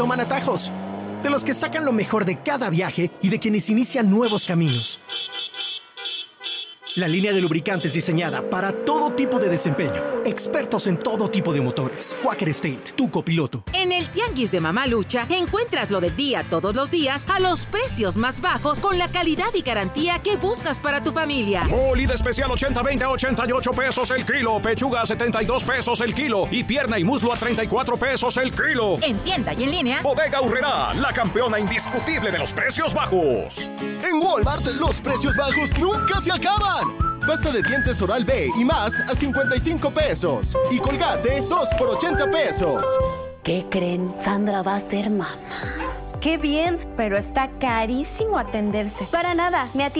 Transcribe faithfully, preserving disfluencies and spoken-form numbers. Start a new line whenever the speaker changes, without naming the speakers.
toman atajos, de los que sacan lo mejor de cada viaje y de quienes inician nuevos caminos. La línea de lubricantes diseñada para todo tipo de desempeño. Expertos en todo tipo de motores. Quaker State, tu copiloto.
En el Tianguis de Mamalucha encuentras lo del día todos los días a los precios más bajos con la calidad y garantía que buscas para tu familia.
Molida especial ochenta veinte a ochenta y ocho pesos el kilo. Pechuga a setenta y dos pesos el kilo. Y pierna y muslo a treinta y cuatro pesos el kilo.
En tienda y en línea.
Bodega Aurrerá, la campeona indiscutible de los precios bajos.
En Walmart, los precios bajos nunca se acaban. Pasta de dientes Oral-B y más a cincuenta y cinco pesos. Y Colgate, dos por ochenta pesos.
¿Qué creen? Sandra va a ser mamá.
¡Qué bien! Pero está carísimo atenderse.
Para nada, me atiende